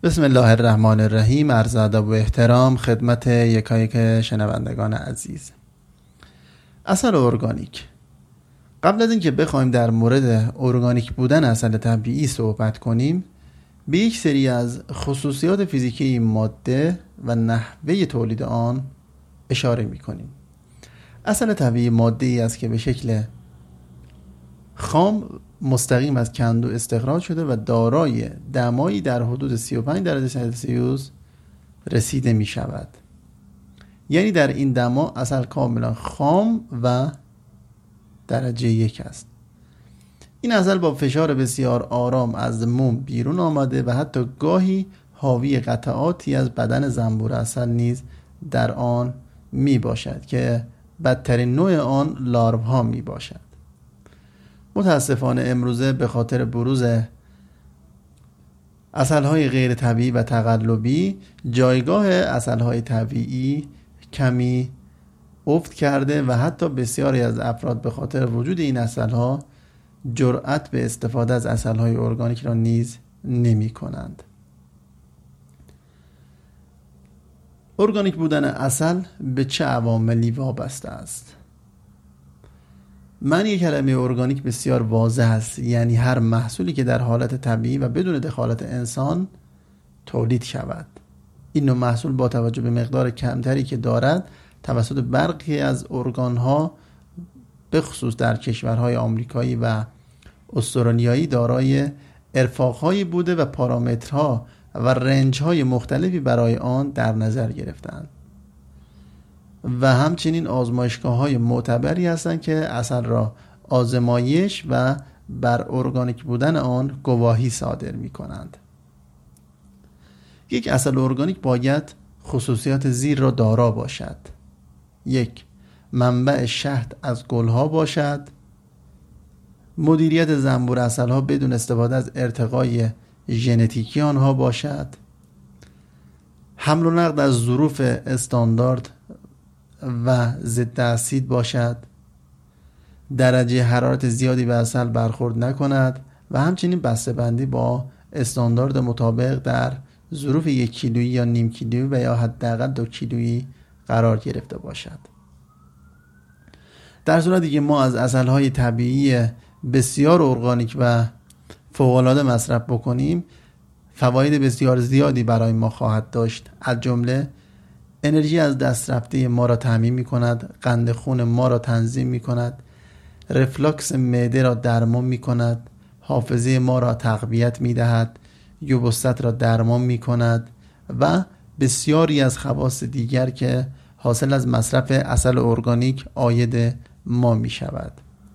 بسم الله الرحمن الرحیم. عرض ادب و احترام خدمت یکایک شنوندگان عزیز. عسل ارگانیک. قبل از اینکه بخوایم در مورد ارگانیک بودن عسل طبیعی صحبت کنیم، به یک سری از خصوصیات فیزیکی این ماده و نحوه تولید آن اشاره می‌کنیم. عسل طبیعی ماده‌ای است که به شکل خام مستقیم از کندو استخراج شده و دارای دمایی در حدود 35 درجه سلسیوس رسیده می شود. یعنی در این دما عسل کاملا خام و درجه 1 است. این عسل با فشار بسیار آرام از موم بیرون آمده و حتی گاهی حاوی قطعاتی از بدن زنبور عسل نیز در آن می باشد که بدترین نوع آن لارو ها می باشد. متاسفانه امروزه به خاطر بروز عسل‌های غیر طبیعی و تقلبی جایگاه عسل‌های طبیعی کمی افت کرده و حتی بسیاری از افراد به خاطر وجود این عسل‌ها جرأت به استفاده از عسل‌های ارگانیک را نیز نمی‌کنند. ارگانیک بودن عسل به چه عواملی وابسته است؟ معنی کلمه ارگانیک بسیار واضح است، یعنی هر محصولی که در حالت طبیعی و بدون دخالت انسان تولید شود. این نوع محصول با توجه به مقدار کمتری که دارد توسط برخی از ارگانها به خصوص در کشورهای آمریکایی و استرالیایی دارای ارفاق‌هایی بوده و پارامترها و رنج‌های مختلفی برای آن در نظر گرفتند و همچنین آزمایشگاه‌های معتبری هستند که عسل را آزمایش و بر ارگانیک بودن آن گواهی صادر می‌کنند. یک عسل ارگانیک باید خصوصیات زیر را دارا باشد. 1. منبع شهد از گلها باشد. مدیریت زنبور عسل‌ها بدون استفاده از ارتقای ژنتیکی آنها باشد. حمل و نقل از ظروف استاندارد و ضد اسید باشد. درجه حرارت زیادی به عسل برخورد نکند و همچنین بسته‌بندی با استاندارد مطابق در ظروف 1 کیلویی یا نیم کیلویی و یا حداقل 2 کیلویی قرار گرفته باشد. در صورتی که ما از عسل‌های طبیعی بسیار ارگانیک و فوق‌العاده مصرف بکنیم، فواید بسیار زیادی برای ما خواهد داشت. از جمله انرژی از دست رفته ما را تامین می کند، قند خون ما را تنظیم می کند، رفلاکس معده را درمان می کند، حافظه ما را تقویت می دهد، یبوست را درمان می کند و بسیاری از خواص دیگر که حاصل از مصرف عسل ارگانیک عاید ما می شود.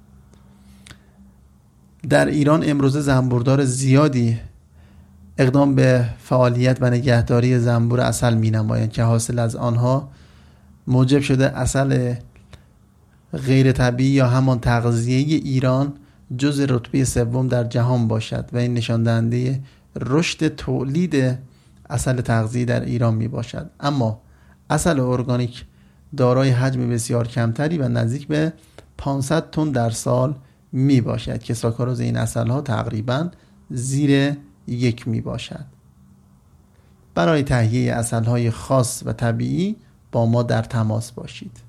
در ایران امروزه زنبوردار زیادی اقدام به فعالیت و نگهداری زنبور عسل می نمایند که حاصل از آنها موجب شده عسل غیر طبیعی یا همان تغذیه ایران جز رتبه 3 در جهان باشد و این نشان دهنده رشد تولید عسل تغذیه در ایران می باشد. اما عسل ارگانیک دارای حجم بسیار کمتری و نزدیک به 500 تن در سال می باشد که ساکاروز این عسل ها تقریبا زیر 1 می باشد. برای تهیه عسل های خاص و طبیعی با ما در تماس باشید.